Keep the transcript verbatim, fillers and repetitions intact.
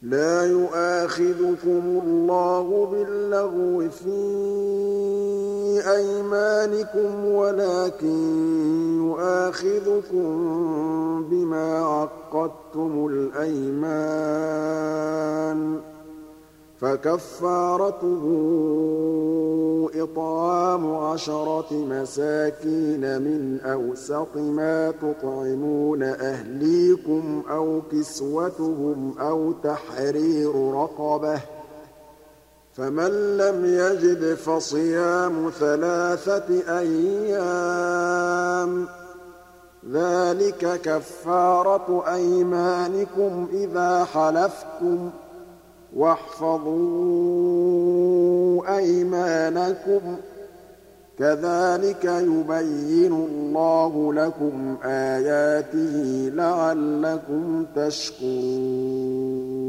لَا يُؤَاخِذُكُمُ اللَّهُ بِاللَّغْوِ فِي أَيْمَانِكُمْ وَلَٰكِن يُؤَاخِذُكُم بِمَا عَقَّدتُّمُ الْأَيْمَانَ ۖ فَكَفَّارَتُهُ إِطْعَامُ عَشَرَةِ مَسَاكِينَ مِنْ أَوْسَطِ مَا تُطْعِمُونَ أَهْلِيكُمْ أَوْ كِسْوَتُهُمْ أَوْ تَحْرِيرُ رَقَبَةٍ ۖ فَمَن لَّمْ يَجِدْ فَصِيَامُ ثَلَاثَةِ أَيَّامٍ ۚ ذَٰلِكَ كَفَّارَةُ أَيْمَانِكُمْ إِذَا حَلَفْتُمْ ۚ وَاحْفَظُوا أَيْمَانَكُمْ ۚ كَذَٰلِكَ يُبَيِّنُ اللَّهُ لَكُمْ آيَاتِهِ لَعَلَّكُمْ تَشْكُرُونَ